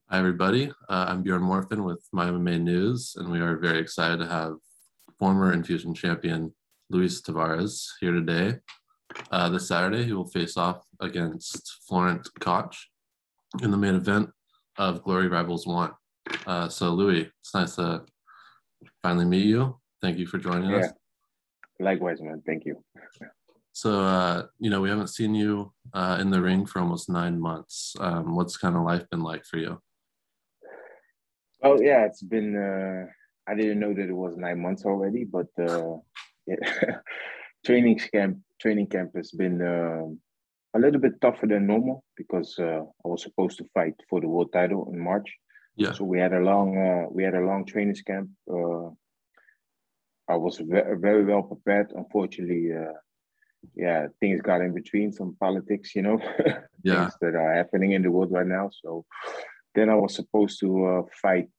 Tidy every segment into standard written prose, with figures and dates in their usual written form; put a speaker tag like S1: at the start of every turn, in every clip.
S1: Hi, everybody. I'm Bjorn Morfin with My MMA News, and we are very excited to have former Infusion champion Luis Tavares here today. This Saturday, he will face off against Florent Koch in the main event of Glory Rivals 1. So, Louis, it's nice to finally meet you. Thank you for joining us.
S2: Yeah, likewise, man. Thank you.
S1: So, we haven't seen you in the ring for almost 9 months. What's kind of life been like for you?
S2: Oh, yeah, it's been, I didn't know that it was 9 months already, but yeah. training camp has been a little bit tougher than normal because I was supposed to fight for the world title in March.
S1: Yeah,
S2: So we had a long training camp. I was very well prepared. Unfortunately, yeah, things got in between, some politics,
S1: yeah,
S2: things that are happening in the world right now. So then I was supposed to fight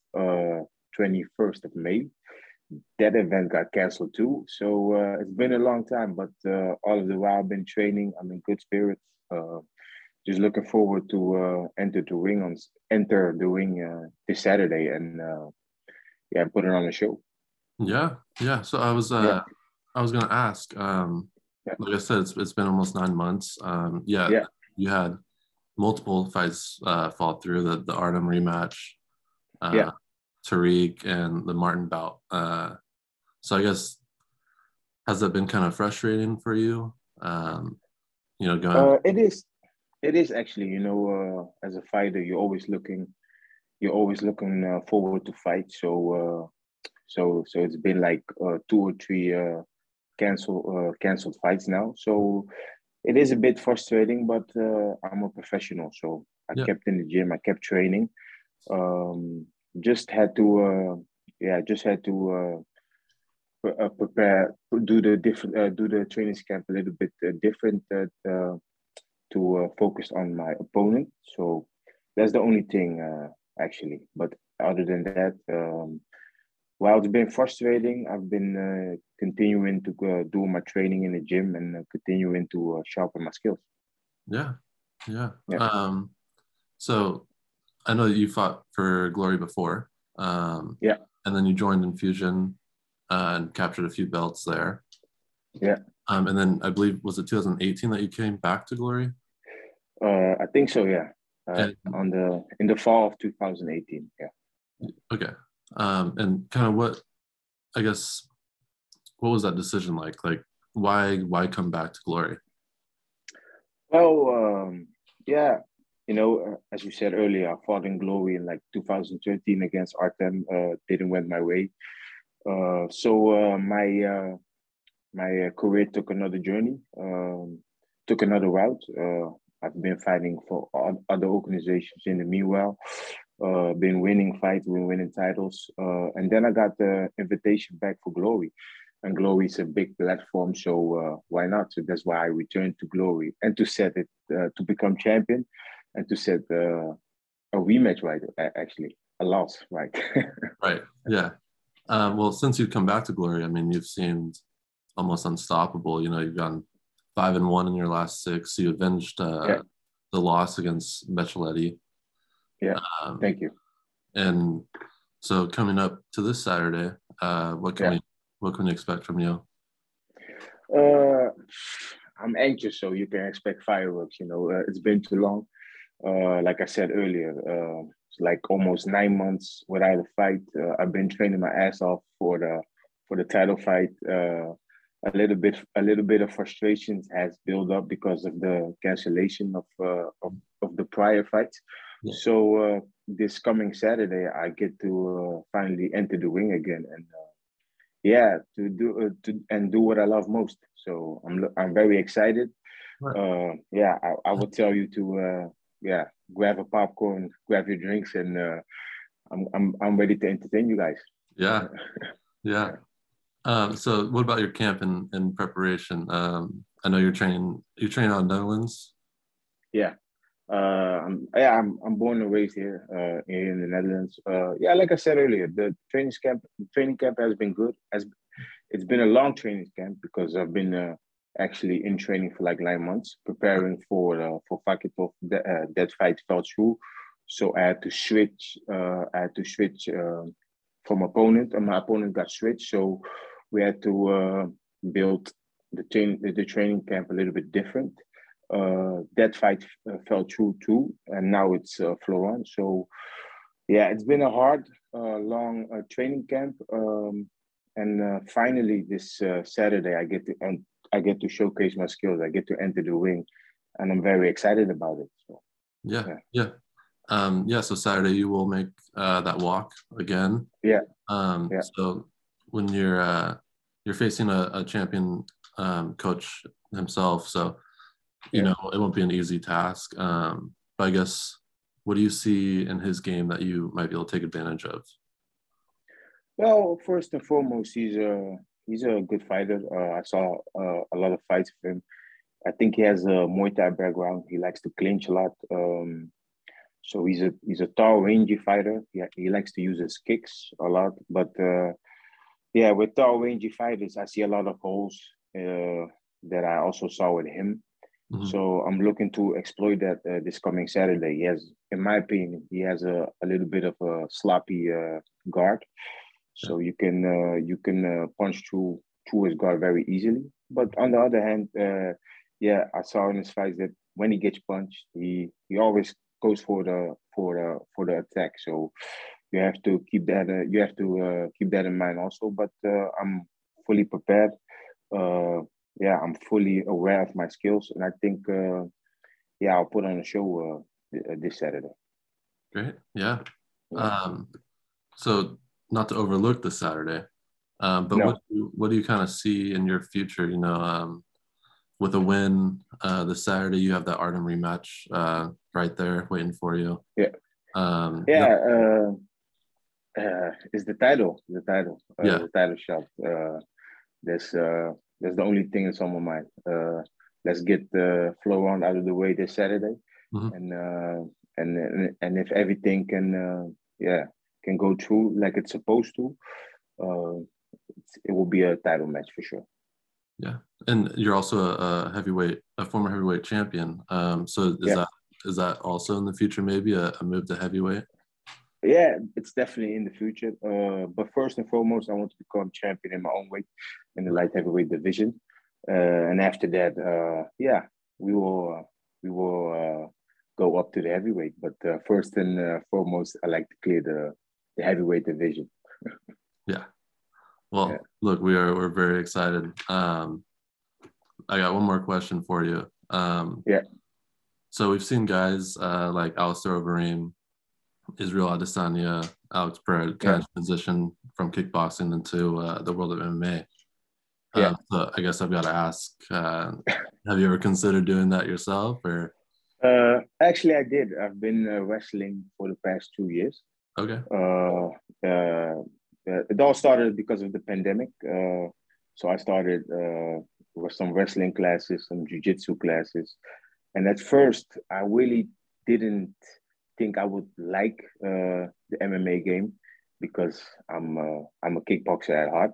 S2: 21st of May. That event got canceled too. So it's been a long time, but all of the while I've been training. I'm in good spirits. Just looking forward to enter the ring this Saturday and yeah, put it on a show.
S1: yeah. So
S2: Yeah,
S1: I was gonna ask,
S2: yeah,
S1: like I said, it's been almost 9 months. Yeah,
S2: yeah,
S1: you had multiple fights fall through the Artem rematch,
S2: yeah.
S1: uh, Tariq, and the Martin bout. So I guess has that been kind of frustrating for you? Going.
S2: It is. It is actually. As a fighter, you're always looking forward to fight. So it's been like two or three canceled fights now. So it is a bit frustrating, but I'm a professional, so I
S1: Yeah,
S2: kept in the gym, I kept training. Um, just had to, just had to prepare, do the training camp a little bit different to focus on my opponent. So that's the only thing actually. But other than that, while it's been frustrating, I've been continuing to do my training in the gym and continuing to sharpen my skills.
S1: yeah, yeah.
S2: Yeah,
S1: So I know that you fought for Glory before, um,
S2: yeah,
S1: and then you joined Infusion and captured a few belts there.
S2: yeah.
S1: And then I believe was it 2018 that you came back to Glory?
S2: I think so. Yeah,
S1: And
S2: on the in the fall of 2018. Yeah.
S1: okay, and kind of I guess what was that decision like? Like why come back to Glory?
S2: Well, yeah. As you said earlier, I fought in Glory in like 2013 against Artem. Didn't went my way. So my career took another journey, took another route. I've been fighting for other organizations in the meanwhile, been winning fights, been winning titles. And then I got the invitation back for Glory. And Glory is a big platform, so why not? So that's why I returned to Glory and to set it, to become champion and to set a rematch, right? Actually, a loss, right?
S1: Right. Yeah. Well, since you've come back to Glory, I mean, you've seemed almost unstoppable. You've gone 5-1 in your last six. You avenged
S2: Yeah,
S1: the loss against Beccialetti.
S2: yeah.
S1: Um,
S2: Thank you.
S1: and so coming up to this Saturday,
S2: Yeah.
S1: what can we expect from you?
S2: Uh, I'm anxious, so you can expect fireworks. It's been too long. Like I said earlier, it's like almost 9 months without a fight. I've been training my ass off for the title fight. A little bit of frustrations has built up because of the cancellation of the prior fights.
S1: Yeah.
S2: So this coming Saturday, I get to finally enter the ring again and yeah, to do what I love most. So I'm very excited.
S1: Right.
S2: Yeah, I would tell you to yeah, grab a popcorn, grab your drinks, and I'm ready to entertain you guys.
S1: Yeah. Yeah. So what about your camp in preparation? I know you're training on Netherlands.
S2: Yeah. I'm born and raised here in the Netherlands. Yeah, like I said earlier, the training camp has been good. As it's been a long training camp because I've been actually in training for like 9 months, preparing for Fakitov. That fight fell through, So I had to switch. From opponent, and my opponent got switched. So we had to build the training camp a little bit different. That fight fell through too, and now it's Florent. So yeah, it's been a hard, long training camp. And finally, this Saturday, I get to showcase my skills. I get to enter the ring, and I'm very excited about it. So
S1: Yeah, yeah. Yeah, so Saturday you will make that walk again.
S2: yeah,
S1: So when you're facing a champion coach himself, so you know it won't be an easy task. But I guess what do you see in his game that you might be able to take advantage of?
S2: Well, first and foremost, he's a good fighter. I saw a lot of fights of him. I think he has a Muay Thai background. He likes to clinch a lot. So he's a tall, rangy fighter. Yeah, he likes to use his kicks a lot. But yeah, with tall, rangy fighters, I see a lot of holes that I also saw with him.
S1: Mm-hmm.
S2: So I'm looking to exploit that this coming Saturday. He has, in my opinion, he has a little bit of a sloppy guard. So you can punch through his guard very easily. But on the other hand, yeah, I saw in his fights that when he gets punched, he always goes for the attack. So you have to keep that keep that in mind also. But I'm fully prepared. Yeah, I'm fully aware of my skills, and I think yeah, I'll put on a show this Saturday.
S1: Great, yeah. So not to overlook this Saturday, but
S2: No.
S1: what do you kind of see in your future? You know, with a win this Saturday, you have that Artem rematch right there waiting for you.
S2: Yeah.
S1: Yeah.
S2: It's the title.
S1: Yeah.
S2: The title shot. That's the only thing that's on my mind. Let's get the Florent out of the way this Saturday,
S1: Mm-hmm.
S2: And if everything can go through like it's supposed to, it will be a title match for sure.
S1: Yeah, and you're also a former heavyweight champion. So is that also in the future maybe a move to heavyweight?
S2: Yeah, it's definitely in the future. But first and foremost, I want to become champion in my own weight in the light heavyweight division. And after that, yeah, we will go up to the heavyweight. But first and foremost, I like to clear the heavyweight division.
S1: Yeah. Well, look, we're very excited. I got one more question for you.
S2: Yeah.
S1: So we've seen guys like Alistair Overeem, Israel Adesanya, Alex Pereira kind of transition from kickboxing into the world of MMA. So I guess I've got to ask, have you ever considered doing that yourself, or?
S2: Actually, I did. I've been wrestling for the past 2 years.
S1: Okay.
S2: It all started because of the pandemic. So I started with some wrestling classes, some jiu-jitsu classes. And at first, I really didn't think I would like the MMA game because I'm a kickboxer at heart.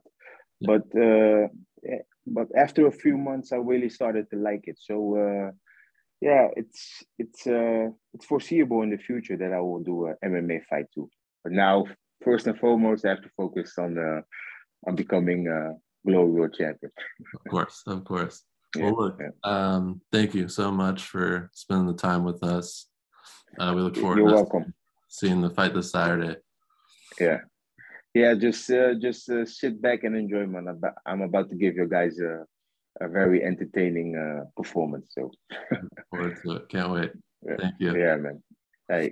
S2: But after a few months, I really started to like it. So yeah, it's foreseeable in the future that I will do an MMA fight too. But now, first and foremost, I have to focus on becoming a Glory World Champion.
S1: Of course. Well, look, thank you so much for spending the time with us. We look forward
S2: to
S1: seeing the fight this Saturday.
S2: Yeah. Just sit back and enjoy, man. I'm about to give you guys a very entertaining performance. So
S1: look forward to it. Can't wait. Thank you.
S2: Yeah, man.